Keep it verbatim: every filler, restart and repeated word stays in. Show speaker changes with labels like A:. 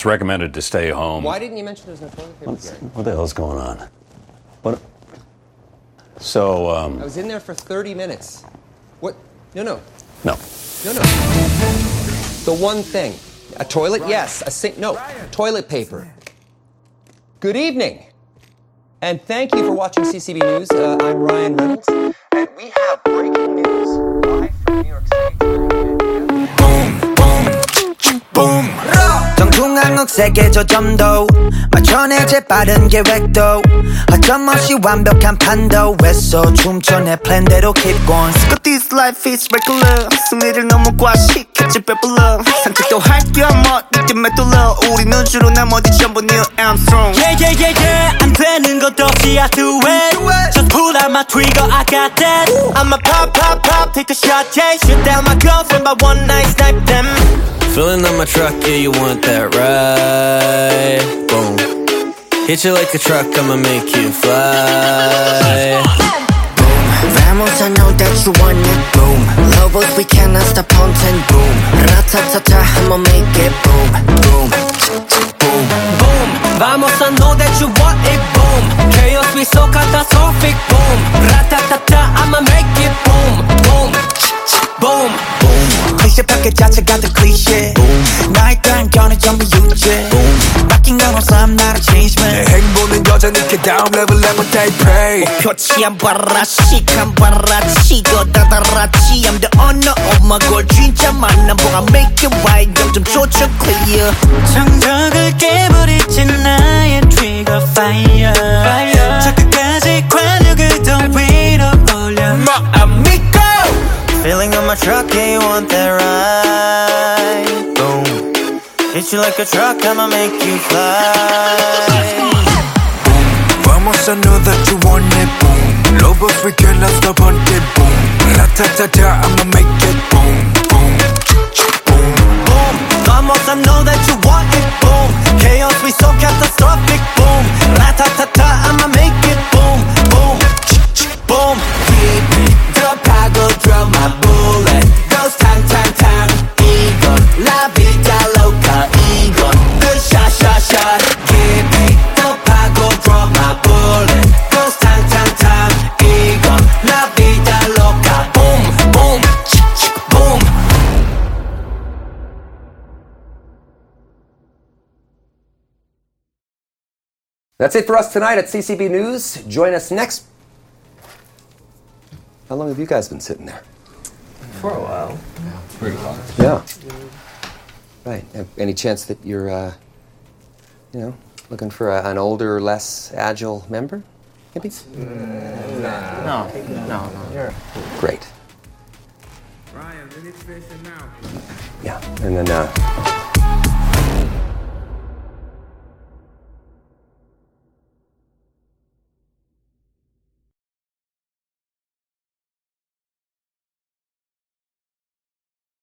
A: It's recommended to stay home.
B: Why didn't you mention there's no toilet paper, Gary?
A: What the hell's going on? What? So, um...
B: I was in there for thirty minutes. What? No, no.
A: No.
B: No, no. The one thing. A toilet? Yes. A sink? No. Toilet paper. Good evening. And thank you for watching C C B News. Uh, I'm Ryan Reynolds. And we have breaking news live from New York City.
C: Boom, boom, boom. 정중앙 세계 저점도 맞춰내제 빠른 계획도 어점없이 완벽한 판도에서 춤춰 내 플랜대로 keep going. But this life is regular. 승리를 너무 과식했지 배불러. 산책도 할겸 어디쯤에 뚫려. 우리는 주로 나머지 전부 Neil Armstrong.
D: Yeah yeah yeah yeah 안 되는 것 없이 I do it. Just pull out my trigger I got that.
C: I'ma pop pop pop take a shot yeah. Shoot down my girlfriend by one night snipe them.
E: Filling up my truck, yeah, you want that ride? Boom. Hit you like a truck, I'ma make you fly.
C: Boom. Vamos, I know that you want it. Boom. Lobos, we cannot stop haunting. Boom. Ratatata, I'ma make it. Boom. Boom. Boom.
D: Boom. Vamos, I know that you want it. Boom. Chaos, we so catastrophic. Boom. Ratatata, I'ma make it. Boom. Boom. Boom.
C: Boom. 클리셰 패킷 자체가 더 클리셰. Boom. 나의 단견은 전부 유죄. Boom. 바뀐 건 없어, I'm not a change man.
F: 내 행보는 여전히 그 다음 레벨에 못 take pay.
C: 표치 안 봐라, 시간 봐라, 치고 다다라치. I'm the owner of my goal. 진짜 만남 보가 make it right. 점점 조절 clear.
D: 정적을 깨버리지 나의 trigger fire. 저 끝까지 관력을 더 위로 올려.
C: amigo. Filling up my truck, yeah, you want that ride? Boom. Hit you like a truck, I'ma make you fly.
F: Boom. Vamos, I know that you want it. Boom. Lobos, we cannot stop hunting. Boom. Ratatata, I'ma make it. Boom. Boom. Boom.
C: Boom. Vamos, I know that you want it. Boom. Chaos, we so catastrophic. Boom. Ratatata, I'ma make it. Boom. Boom. Boom. 드롭하고 drop my bullet. Goes tang tang tang. 이건 la vida loca. 이건 good shot shot shot. Give me 드롭하고 drop my bullet. Goes tang tang tang. 이건 la vida loca. Boom boom boom.
B: That's it for us tonight at C C B News. Join us next. How long have you guys been sitting there?
G: For a while.
B: Yeah, pretty long. Yeah. Right. Any chance that you're, uh, you know, looking for a, an older, less agile member? Maybe?
G: No, no, no. You're
B: Great.
F: Ryan, we need to finish it now.
B: Yeah. And then, uh,